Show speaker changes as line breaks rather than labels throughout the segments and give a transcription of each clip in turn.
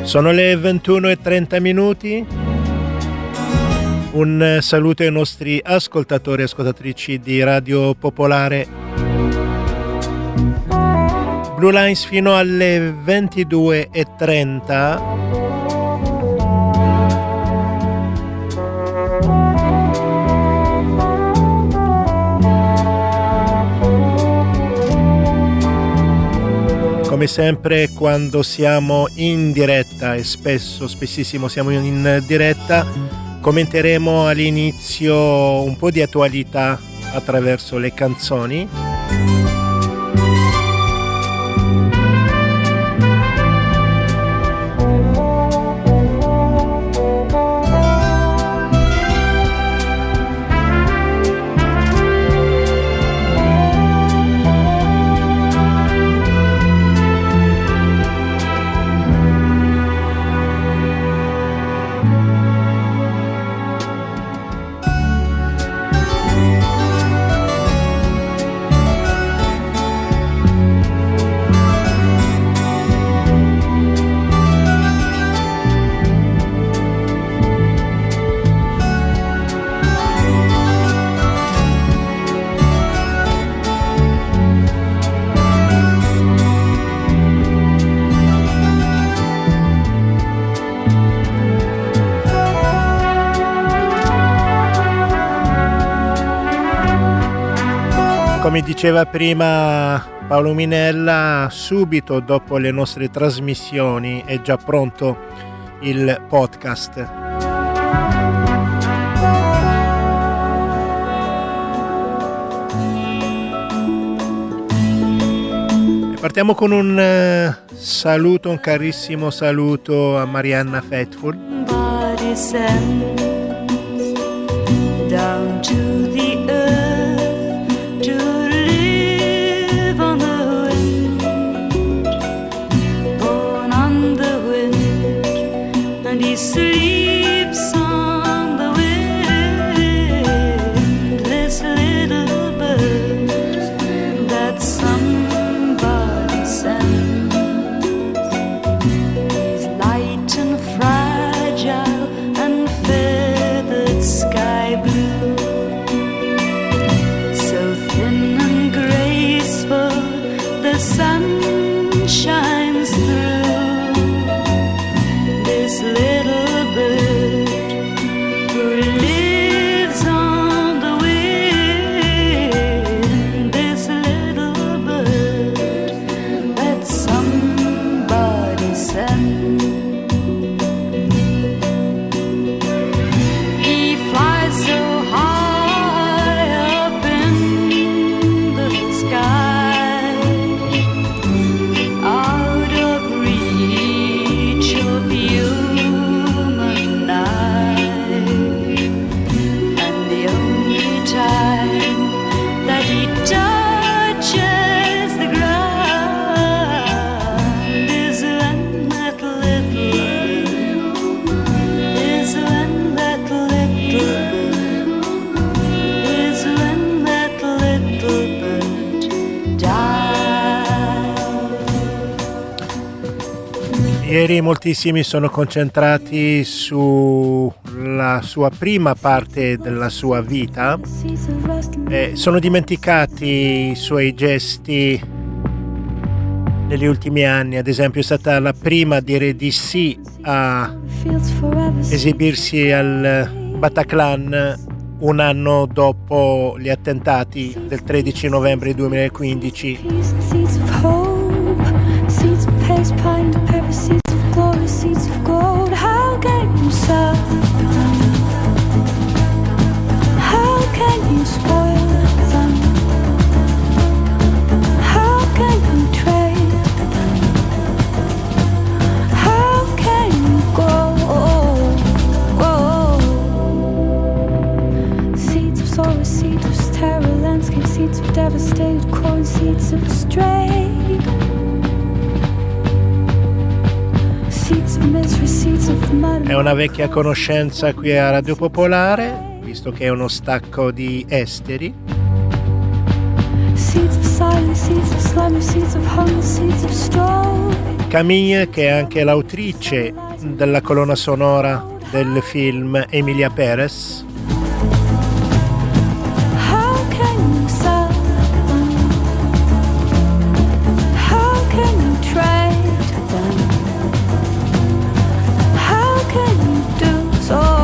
Sono le 21:30. Un saluto ai nostri ascoltatori e ascoltatrici di Radio Popolare. Blue Lines fino alle 22:30. Come sempre quando siamo in diretta, e spessissimo siamo in diretta, commenteremo all'inizio un po' di attualità attraverso le canzoni. Come diceva prima Paolo Minella, subito dopo le nostre trasmissioni è già pronto il podcast. Partiamo con un saluto, un carissimo saluto a Marianna Faithfull.
Down to the earth to live on the wind, born on the wind, and he sleeps on the wind. This little bird that somebody sent is light and fragile and feathered sky blue, so thin and graceful the sun shines through. This little bird who lives on the wind, this little bird that somebody sent. He flies so high up in the sky, out of reach of human eye, and the only time that he touches the ground is when that little is when that little is when that little bird dies.
Ieri moltissimi sono concentrati sulla sua prima parte della sua vita e sono dimenticati i suoi gesti negli ultimi anni. Ad esempio è stata la prima a dire di sì a esibirsi al Bataclan un anno dopo gli attentati del 13 novembre 2015.
Seeds of hope, seeds of pace, pine to paper, seeds of glory, seeds of gold. How can you sell? How can you spoil them? How can you trade them? How can you grow? Seeds of sorrow, seeds of terror, landscape, seeds of devastated corn, seeds of stray. Seeds of misery, seeds of mud.
È una vecchia conoscenza qui a Radio Popolare, visto che è uno stacco di esteri.
Seeds of silence. seeds of slumber, seeds of hunger, seeds of straw.
Camille, che è anche l'autrice della colonna sonora del film Emilia Perez.
How can you sell them? How can you trade them? How can you do so?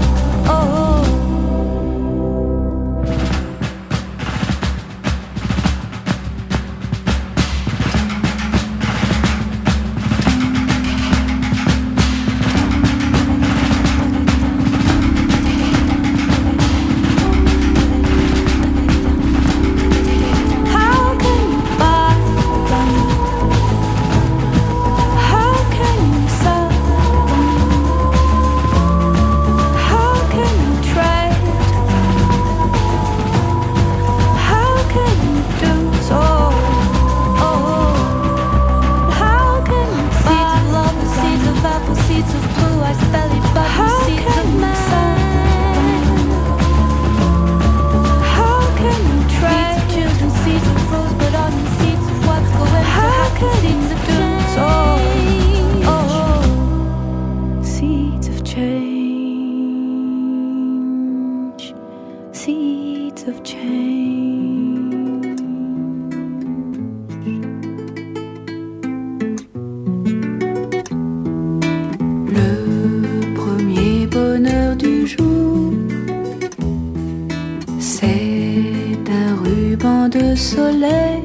de soleil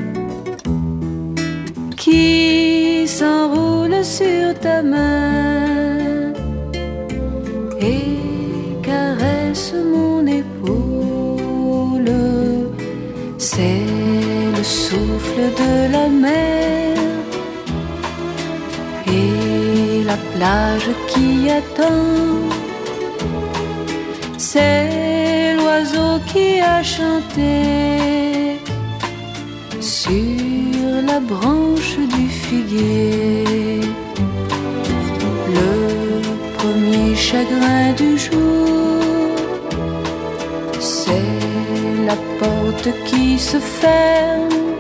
qui s'enroule sur ta main et caresse mon épaule. C'est le souffle de la mer et la plage qui attend. C'est l'oiseau qui a chanté sur la branche du figuier. Le premier chagrin du jour, c'est la porte qui se ferme,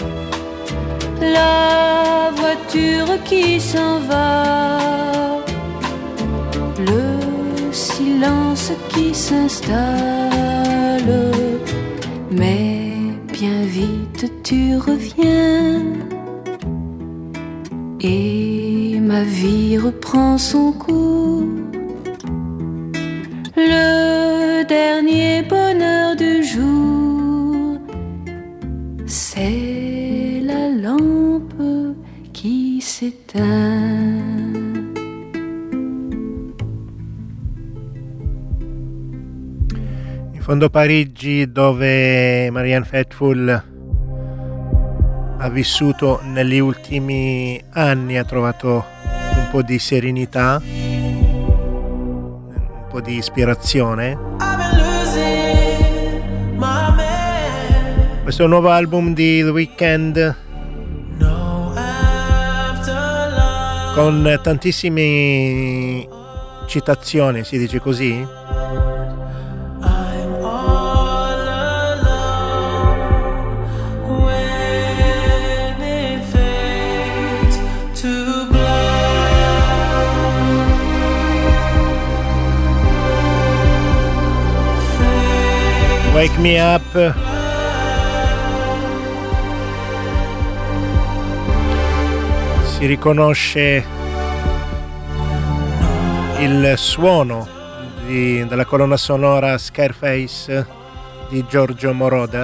la voiture qui s'en va, le silence qui s'installe, mais bien vite tu reviens et ma vie reprend son cours. Le dernier bonheur du jour, c'est la lampe qui s'éteint.
In fondo Parigi, dove Marianne Faithfull ha vissuto negli ultimi anni, ha trovato un po' di serenità, un po' di ispirazione. Questo nuovo album di The Weeknd, con tantissime citazioni, si dice così? Wake Me Up, si riconosce il suono della colonna sonora Scarface di Giorgio Moroder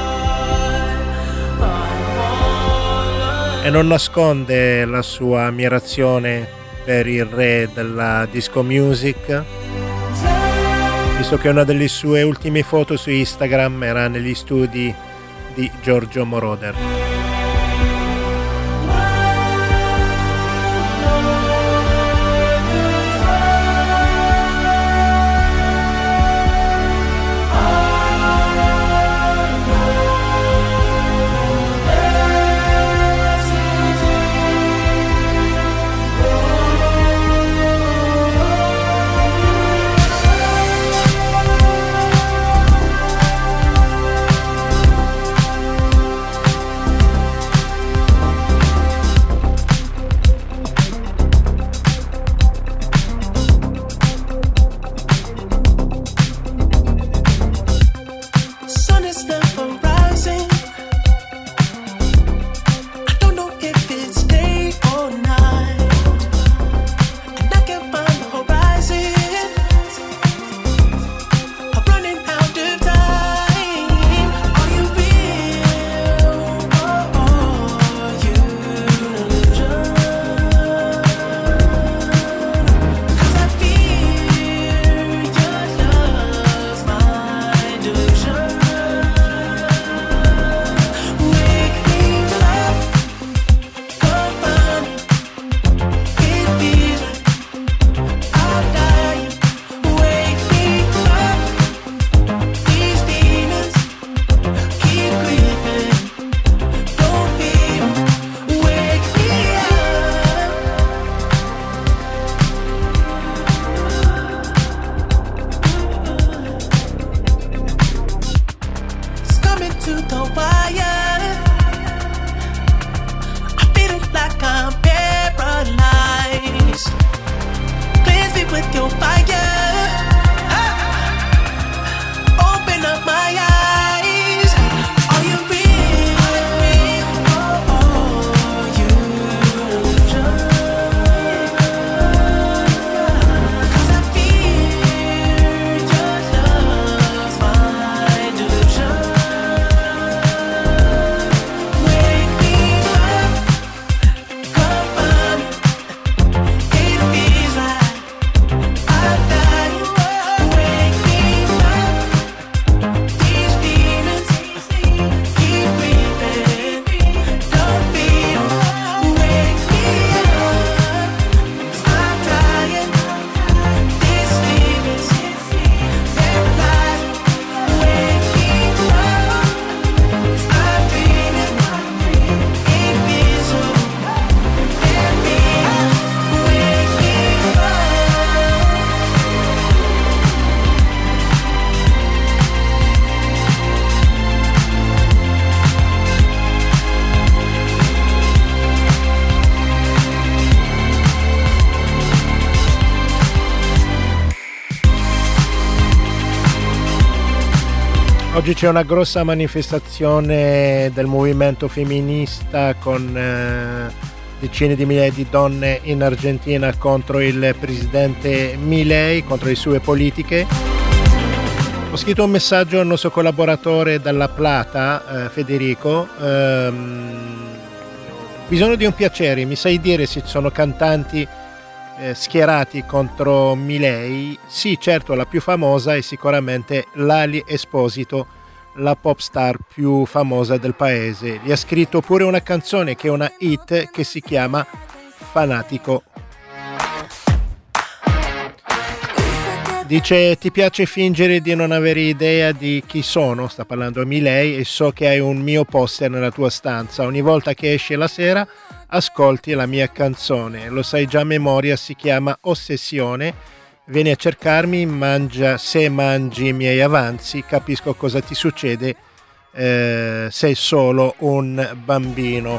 e non nasconde la sua ammirazione per il re della disco music, visto che una delle sue ultime foto su Instagram era negli studi di Giorgio Moroder. Oggi c'è una grossa manifestazione del movimento femminista con decine di migliaia di donne in Argentina contro il presidente Milei, contro le sue politiche. Ho scritto un messaggio al nostro collaboratore dalla Plata, Federico. Bisogno di un piacere, mi sai dire se ci sono cantanti schierati contro Milei? Sì, certo, la più famosa è sicuramente Lali Esposito, la pop star più famosa del paese. Gli ha scritto pure una canzone che è una hit che si chiama Fanatico. Dice: ti piace fingere di non avere idea di chi sono? Sta parlando a Milei. E so che hai un mio poster nella tua stanza. Ogni volta che esci la sera ascolti la mia canzone, lo sai già a memoria, si chiama Ossessione. Vieni a cercarmi, se mangi i miei avanzi, capisco cosa ti succede, sei solo un bambino.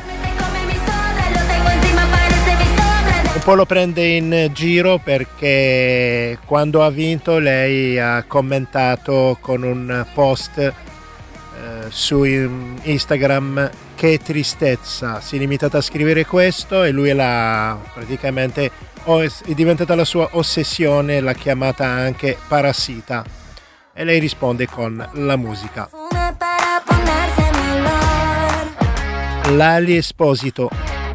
Un po' lo prende in giro perché quando ha vinto lei ha commentato con un post su Instagram: che tristezza, si è limitata a scrivere questo e lui l'ha praticamente, è diventata la sua ossessione, l'ha chiamata anche parassita, e lei risponde con la musica. Lali Esposito.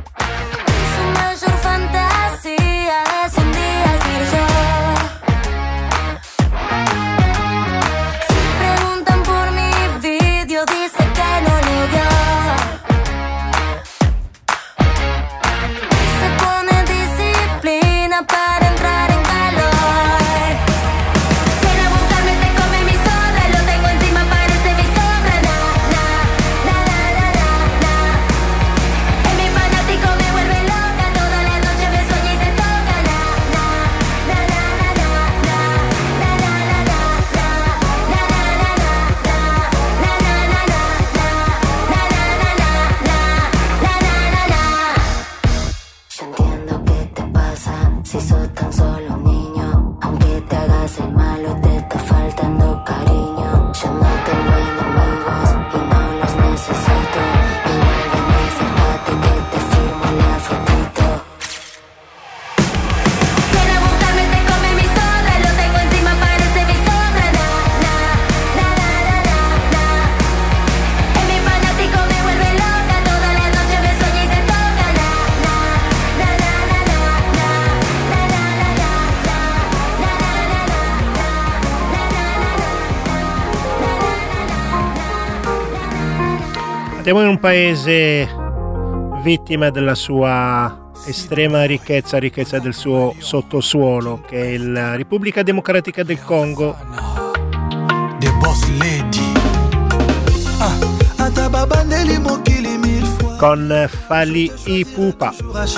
Siamo in un paese vittima della sua estrema ricchezza del suo sottosuolo, che è la Repubblica Democratica del Congo.
The Boss Lady.
Con Fally Ipupa.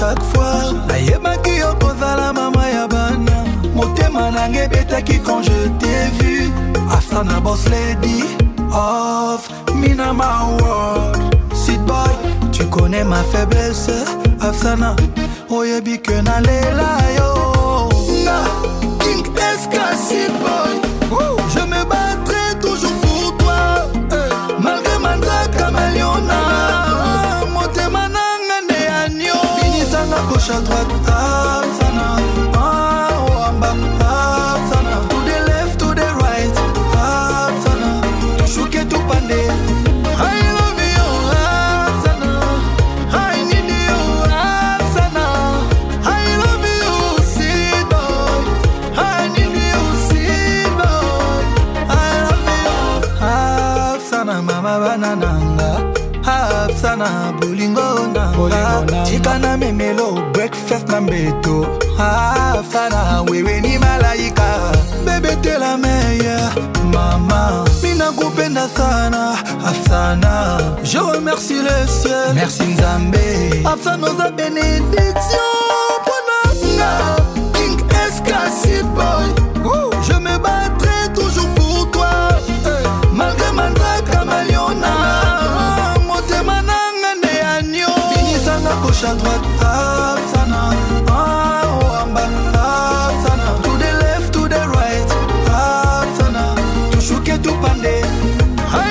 Afsana Boss Lady of Minama World. Sit boy, tu connais ma faiblesse. Afsana, oyebi que na lela yo. Na, King SK, sit boy. Je me battrai toujours pour toi, malgré mandra camaleona. Motema nanga ne agno. Binisanga gauche à droite. Afsana, oh amba. Afsana, to the left, to the right. Hapsana bolingo nanga chikana memelo breakfast na mbeto. Hapsana wewe ni malaika, bébé t'es la meilleure maman, mina kupenda sana. Hapsana, je remercie le ciel, merci Nzambe. Hapsana oza bénédiction ponanga. King SK Sit Boy, je me battrai toujours pour toi, malgré mandra camaleona. Gauche à droite, Hapsana, oh amba, Hapsana, to the left, to the right, Hapsana, to shuke to pande,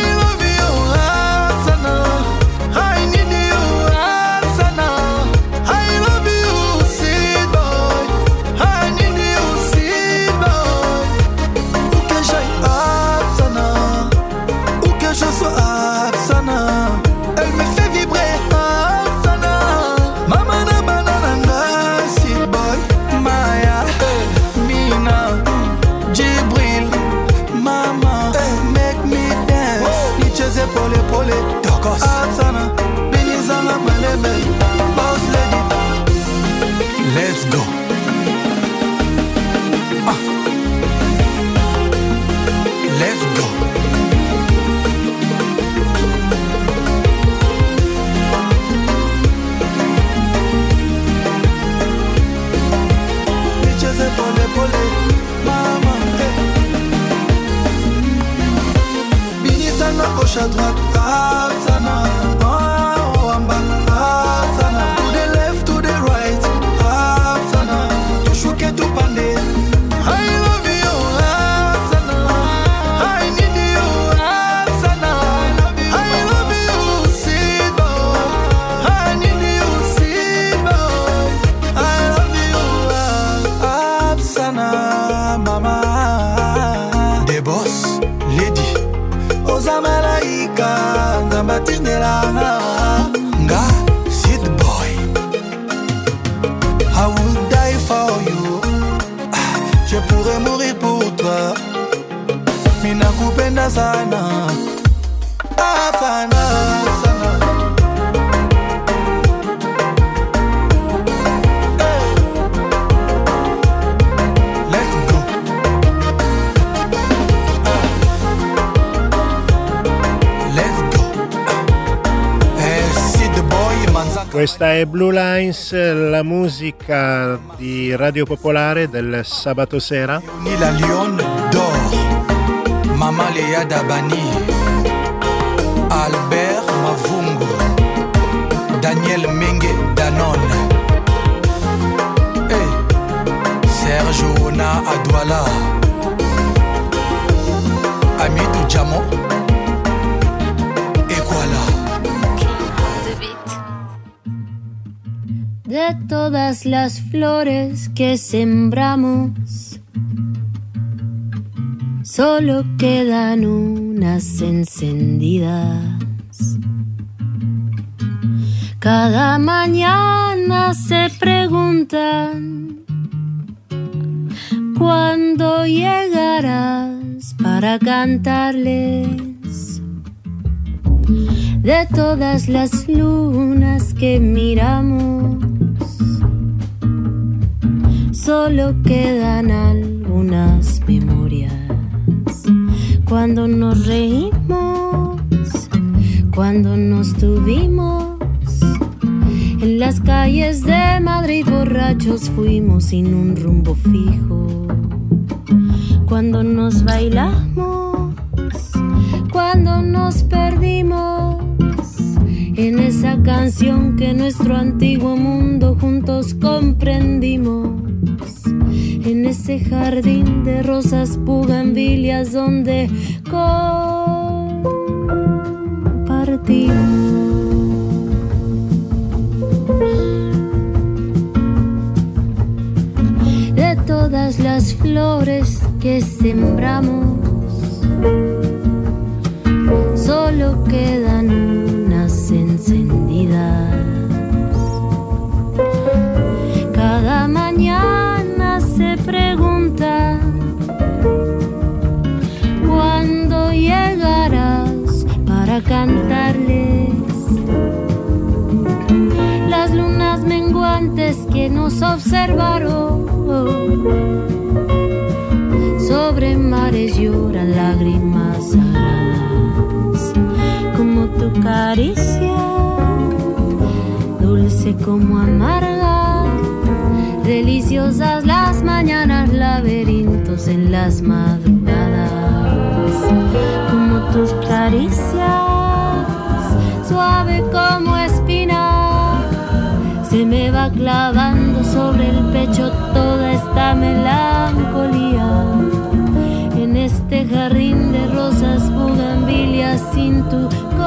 à droite, Afsana. Oh, en bas, Afsana. To the left, to the right, Afsana. Tu chouke tu pandé. I love you, Afsana. I need you, Afsana. I love you, sweet boy. I need you, sweet boy. I love you, Afsana, mama. The boss lady. Oza malaika, nzambatindela nga sweet boy. I will die for you. Je pourrais mourir pour toi. Mina kupenda sana. Afana, sana. Hey. Let's go. Let's go. Sid Boy Manzaka.
Questa è Blue Lines, la musica di Radio Popolare del sabato sera.
Ni la Lion d'or. Mama Léa Dabani. Albert Mavungu. Daniel Mengue Danone. Hey. Serge Ona Adouala. Amidou Djamo. Et voilà.
De todas las flores que sembramos, solo quedan unas encendidas. Cada mañana se preguntan cuándo llegarás para cantarles. De todas las lunas que miramos, solo quedan algunas memorias. Cuando nos reímos, cuando nos tuvimos, en las calles de Madrid borrachos fuimos sin un rumbo fijo. Cuando nos bailamos, cuando nos perdimos en esa canción que nuestro antiguo mundo juntos comprendimos. En ese jardín de rosas bugambilias donde compartimos. De todas las flores que sembramos, solo quedan unas encendidas. Cada mañana se pregunta cuándo llegarás para cantarles. Las lunas menguantes que nos observaron sobre mares lloran lágrimas sagradas, como tu caricia, dulce como amarga, deliciosas las mañanas, laberintos en las madrugadas, como tus caricias, suave como espina, se me va clavando sobre el pecho toda esta melancolía. En este jardín de rosas bugambilias sin tu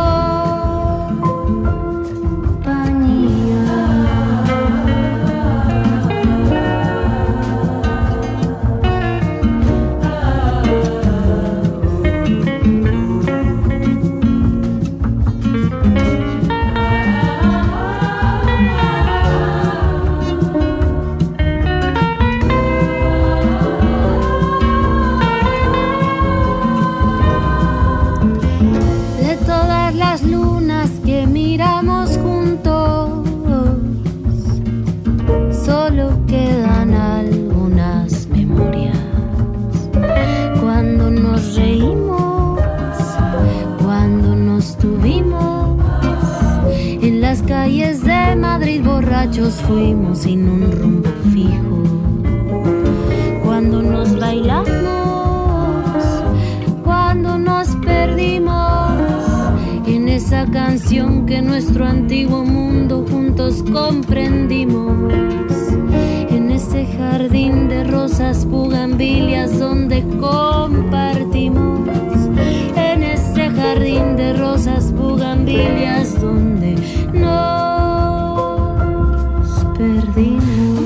calles de Madrid borrachos fuimos sin un rumbo fijo. Cuando nos bailamos, cuando nos perdimos canción que nuestro antiguo mundo juntos comprendimos. En ese jardín de rosas bugambilias donde compartimos. En ese jardín de rosas bugambilias donde nos perdimos.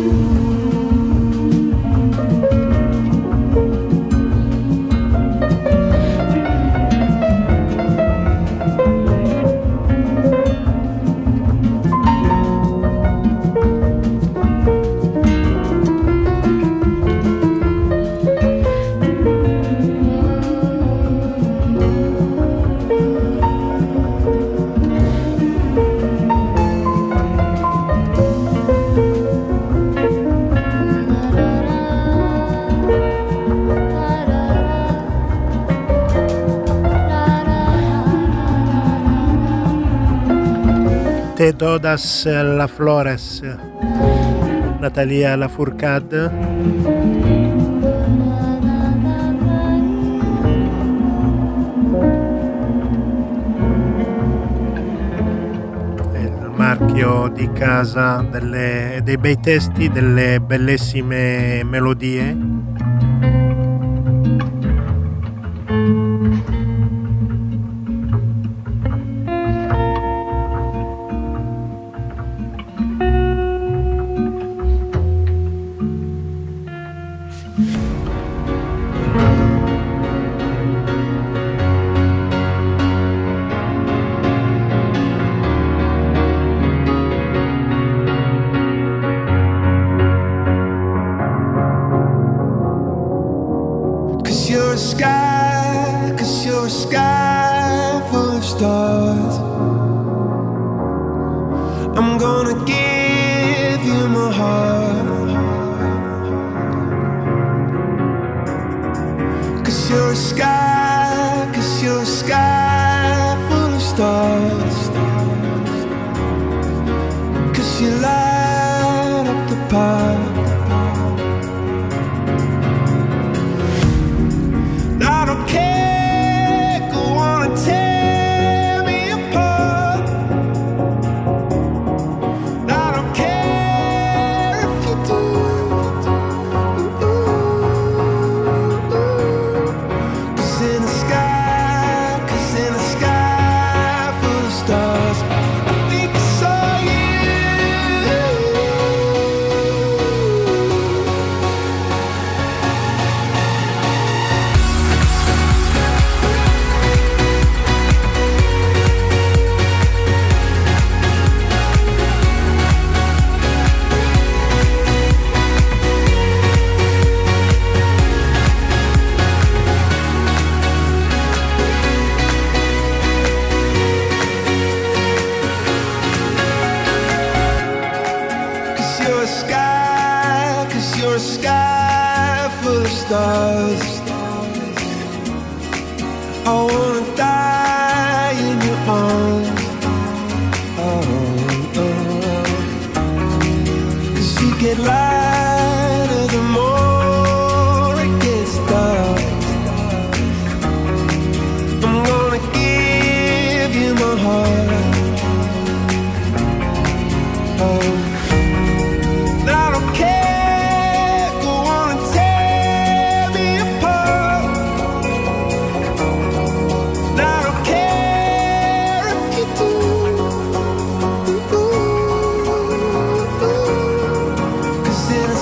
Te todas las flores, Natalia Lafourcade. Il marchio di casa dei bei testi, delle bellissime melodie.
In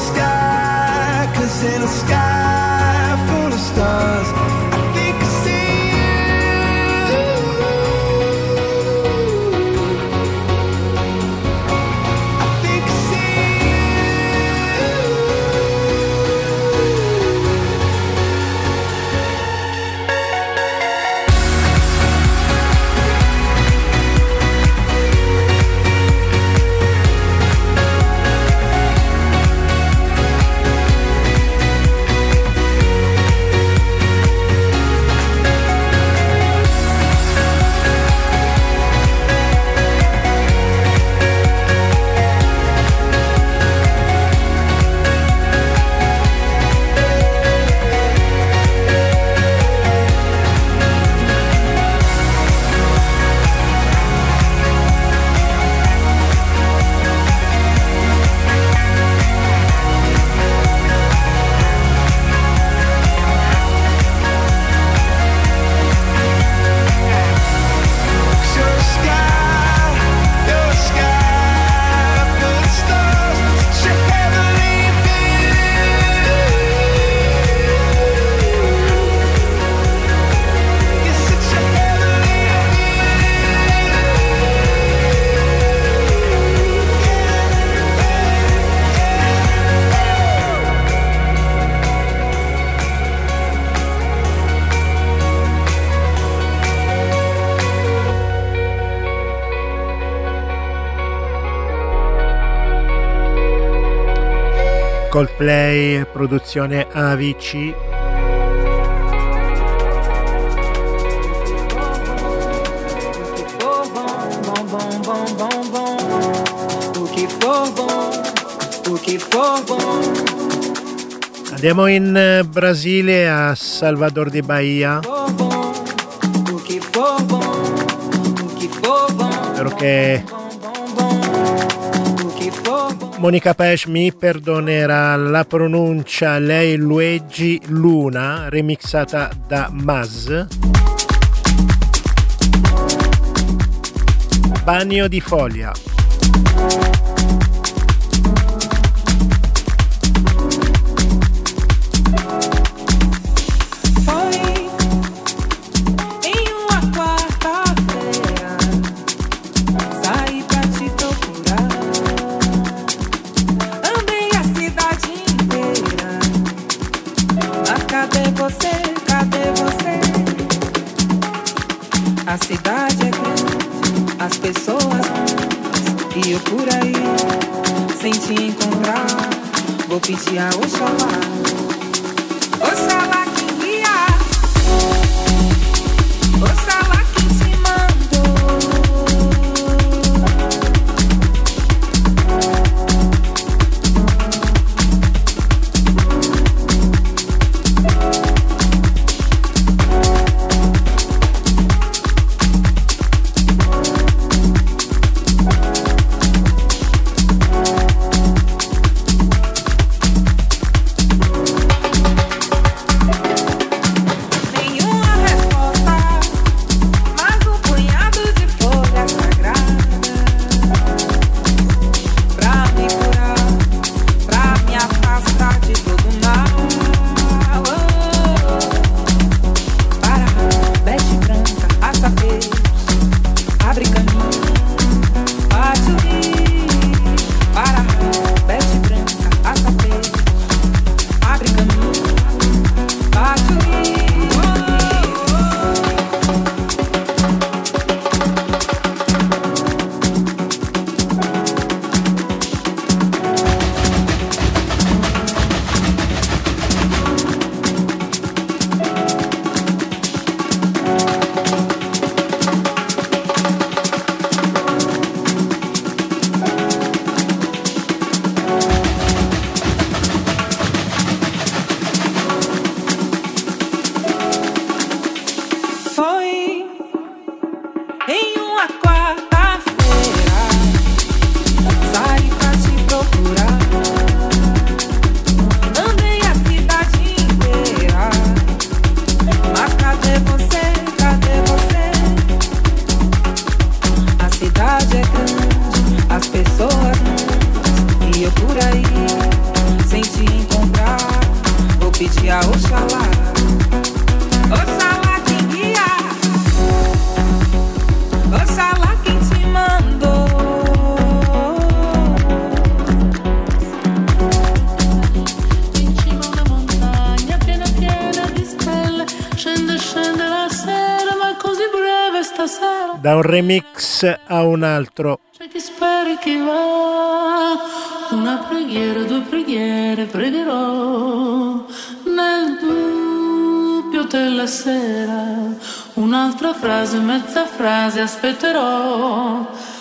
Coldplay, produzione Avicii. Andiamo in Brasile, a Salvador de Bahia. Spero che Monica Pesch mi perdonerà la pronuncia. Lei Luigi Luna, remixata da Maz. Bagno di foglia.
A cidade é grande, as pessoas e eu por aí, sem te encontrar, vou pedir a Oxalá, Oxalá que guia, Oxalá quem te
Da un remix a un altro.
C'è chi spera e chi va, una preghiera, due preghiere pregherò, nel dubbio della sera, un'altra frase, mezza frase aspetterò,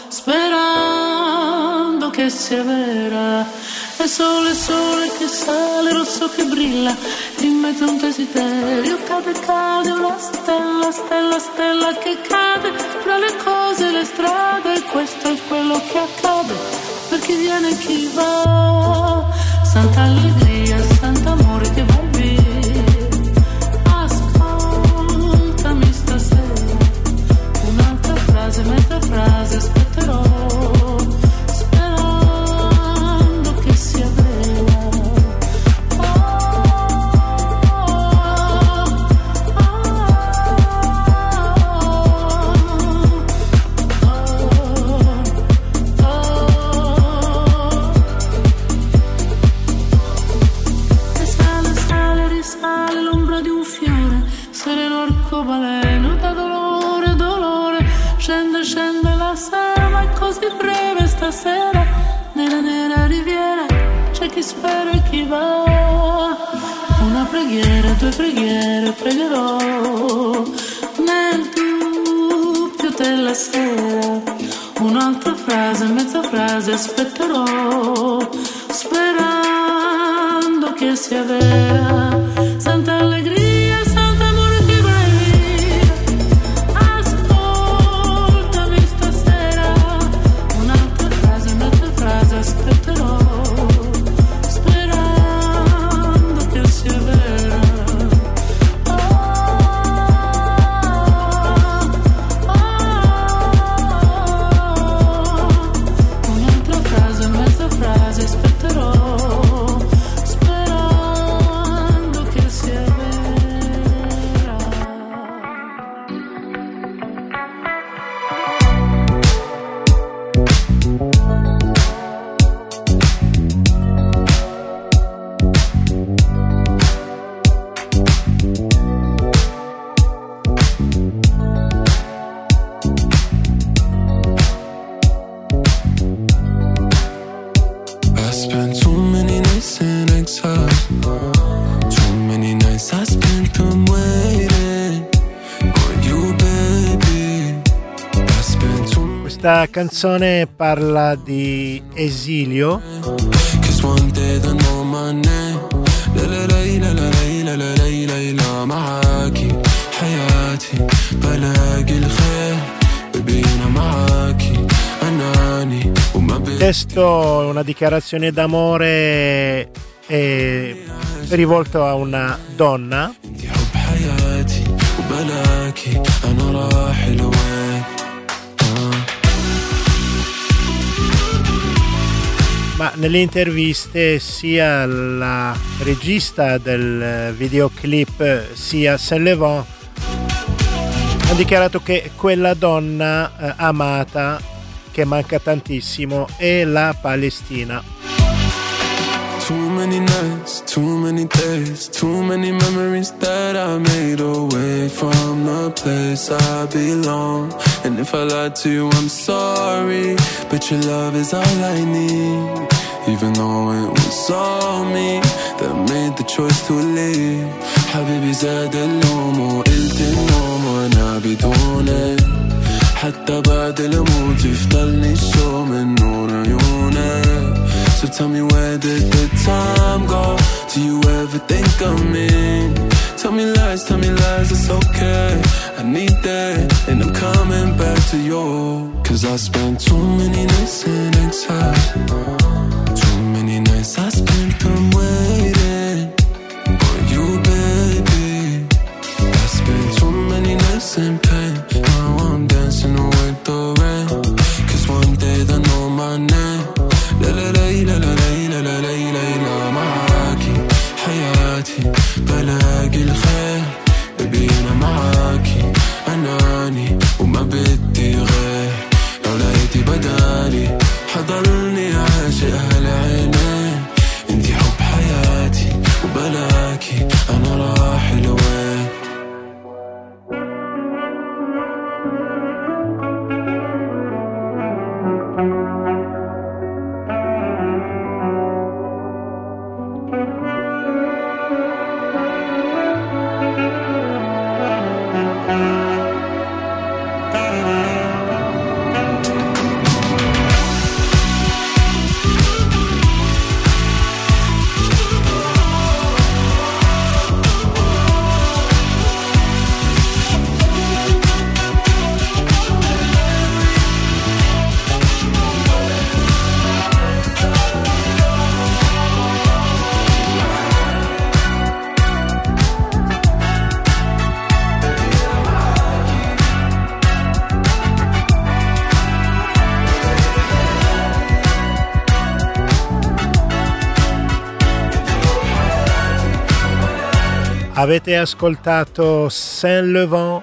sperando che sia vera. E sole che sale, rosso che brilla, in mezzo a un desiderio cade una stella, stella che cade tra le cose e le strade. Questo è quello che accade per chi viene e chi va. Santa allegria, sant'amore che va via. Ascoltami stasera, un'altra frase, mezza frase aspetterò, sia vera. E sale, risale l'ombra di un fiore, sereno arcobaleno da dolore, scende la sera, ma è così breve stasera, nera riviera. C'è chi spera e chi va, tue preghiere pregherò nel dubbio della sera, un'altra frase, mezza frase aspetterò, sperando che sia vera. Santa allegria, santa amore che vai, ascoltami stasera, un'altra frase, mezza frase aspetterò, sperando che sia vera. Un'altra frase, mezza frase aspetterò, sperando che sia vera.
I spent too many nights in exile. Too many nights I spent them waiting on you, baby. I spent too many.
Questa canzone parla di esilio,
Cause one day they know my name. La la la la la la la la la la معاكي حياتي بلاقي الخير baby أنا معاكي أناني وما
il testo è una dichiarazione d'amore rivolto a una donna
انتي حب حياتي وبلاكي أنا راح لوين.
ma nelle interviste sia la regista del videoclip sia Saint Laurent ha dichiarato che quella donna amata che manca tantissimo è la Palestina.
Too many nights, too many days, too many memories that I made away from the place I belong. And if I lied to you, I'm sorry, but your love is all I need. Even though it was all me that made the choice to leave. حبيبي زاد اللوم وقلت النوم وانا بدونك. حتى بعد الموت يفضلني الشوق من نور عيونك. So tell me, where did the time go? Do you ever think of me? Tell me lies, it's okay. I need that, and I'm coming back to you. Cause I spent too many nights in exile. Too many nights I spent them waiting for you, baby. I spent too many nights in pain. Now I'm dancing with the rain. Cause one day they know my name. La la la la la la la la la معاكي حياتي بلاقي الخير baby أنا معاكي أناني وما بدي غير. لو لقيتي بدالي حضلني عاشق هالعينين. انتي حب حياتي وبلاكي أنا راح لوين.
Avete ascoltato Saint Laurent.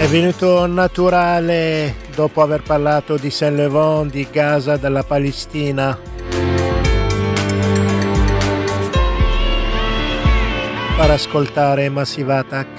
È venuto naturale dopo aver parlato di Saint-Levant, di Gaza, della Palestina. Far ascoltare Massive Attack.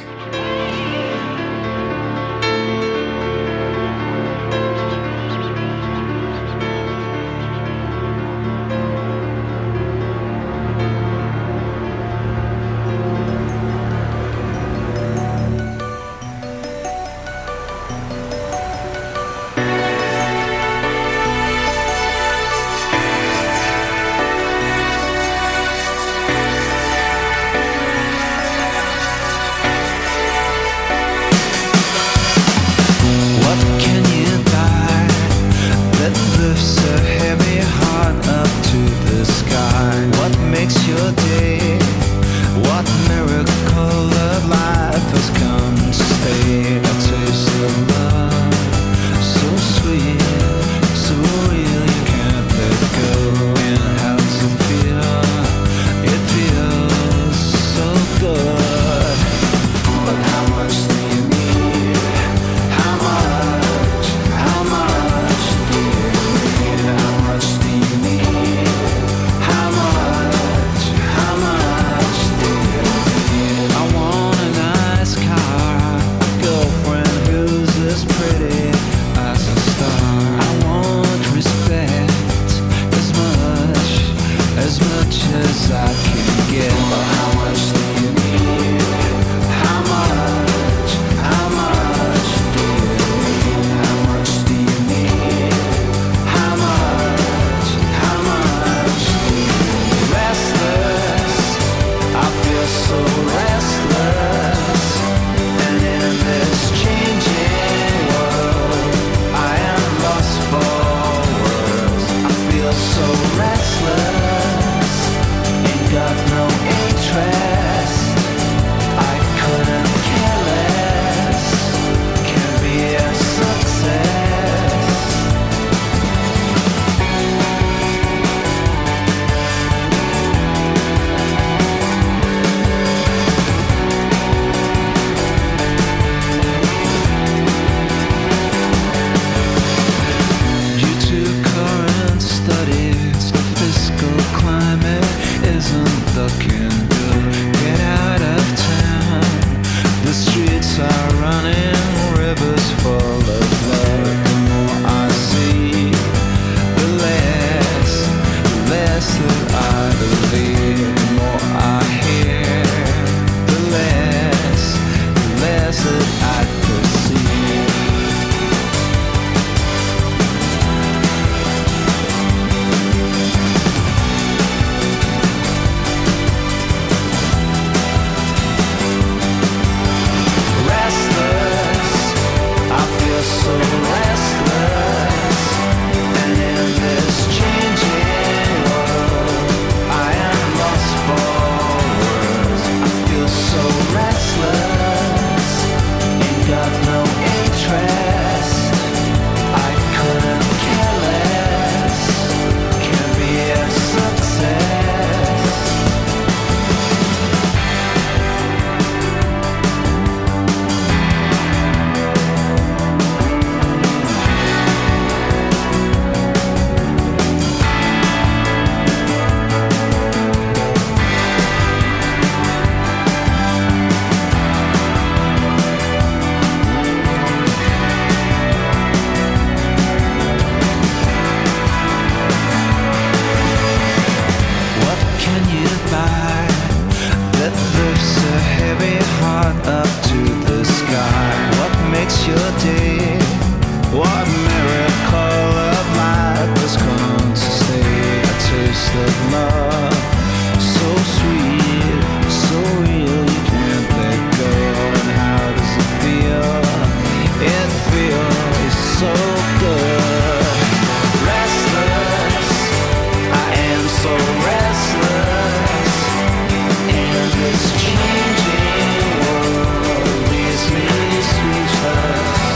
Changing world leaves me speechless.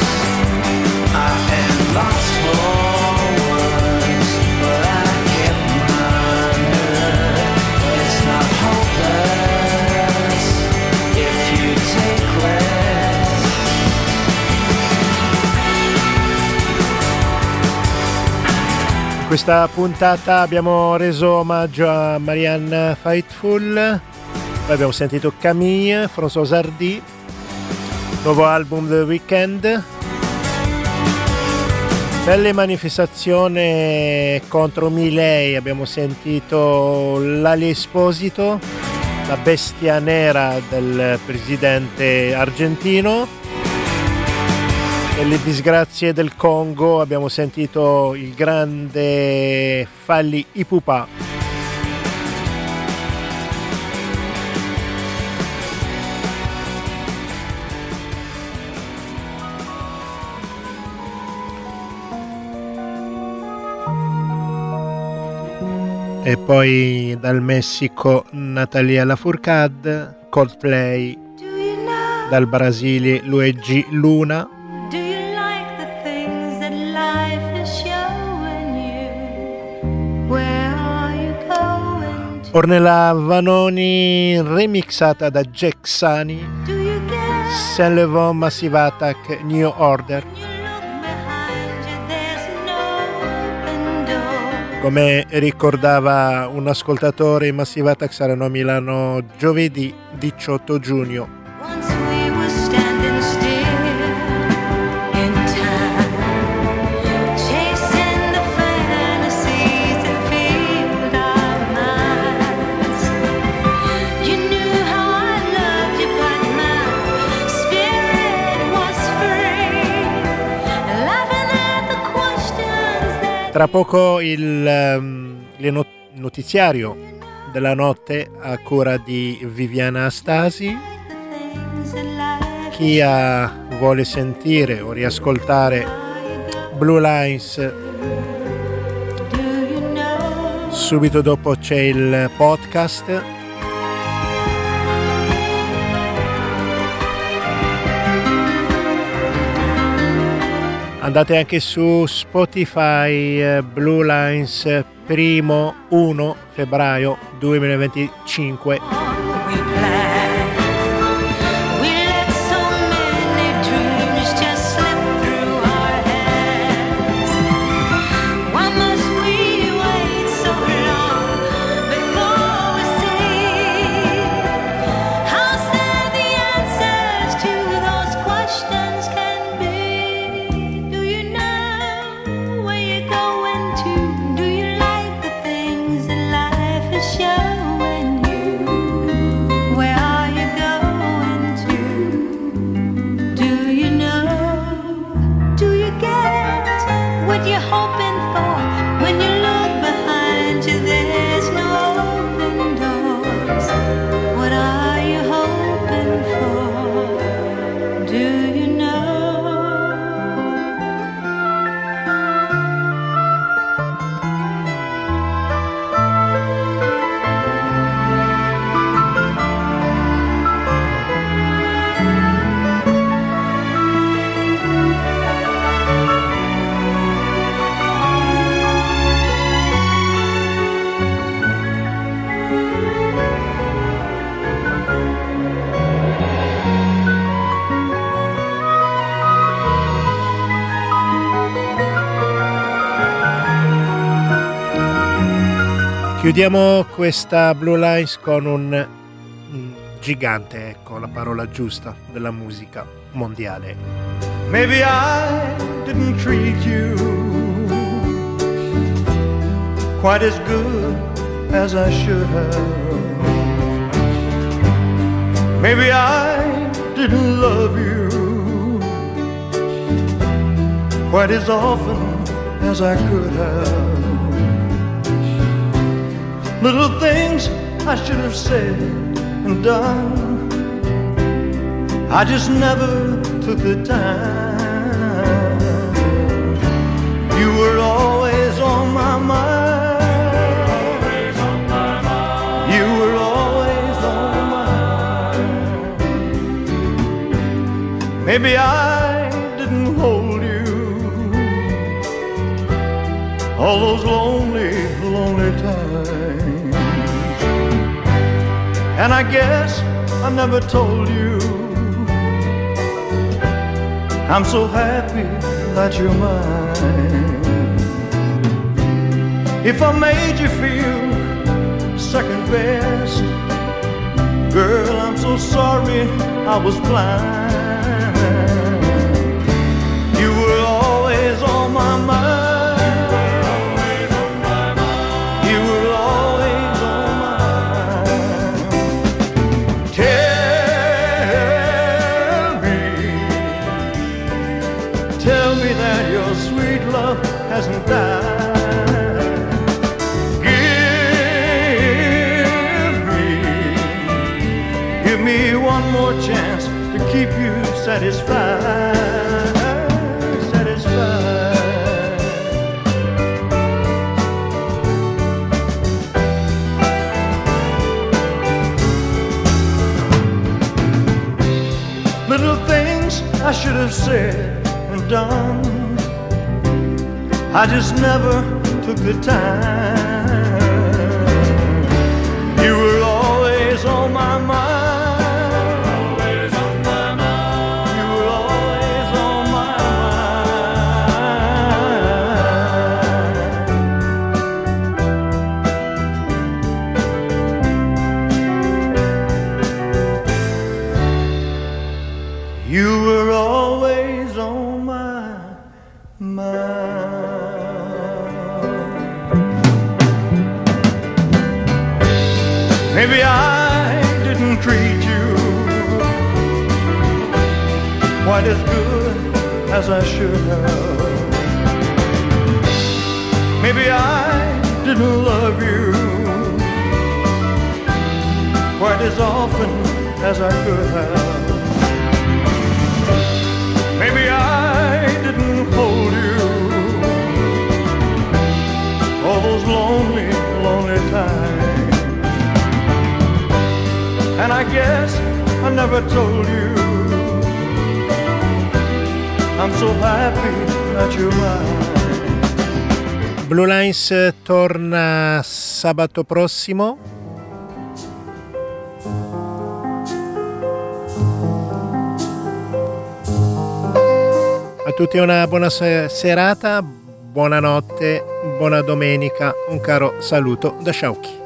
Questa puntata abbiamo reso omaggio a Marianne Faithfull, poi abbiamo sentito Camille, François Hardy, nuovo album The Weeknd, belle manifestazioni contro Milei, abbiamo sentito l'Ali Esposito, la bestia nera del presidente argentino. E le disgrazie del Congo abbiamo sentito il grande Fally Ipupa. E poi dal Messico Natalia Lafourcade, Coldplay, dal Brasile Luigi Luna. Ornella Vanoni remixata da Jack Sani, Saint Levant Massive Attack New Order. Come ricordava un ascoltatore, i Massive Attack saranno a Milano giovedì 18 giugno. Tra poco il notiziario della notte a cura di Viviana Astasi. Chi vuole sentire o riascoltare Blue Lines, subito dopo c'è il podcast. Andate anche su Spotify, Blue Lines, 1 febbraio 2025. Chiudiamo questa Blue Lines con un gigante, ecco la parola giusta, della musica mondiale.
Maybe I didn't treat you quite as good as I should have. Maybe I didn't love you quite as often as I could have. Little things I should have said and done, I just never took the time. You were always on my mind. You were always on my mind. Maybe I didn't hold you all those lonely, lonely times. And I guess I never told you I'm so happy that you're mine. If I made you feel second best, girl, I'm so sorry I was blind. You were always on my mind. You were always on my mind. Tell me that your sweet love hasn't died. Give me one more chance to keep you satisfied, satisfied. Little things I should have said and done, I just never took the time. You were always on my mind. You were always on my mind. Maybe I didn't treat you quite as good as I should have. Maybe I didn't love you quite as often as I could have. Maybe I didn't hold you all those lonely, lonely times. And I guess I never told you I'm so happy that you're mine.
Blue Lines torna sabato prossimo. A tutti una buona serata, buonanotte, buona domenica, un caro saluto da Sciauchi.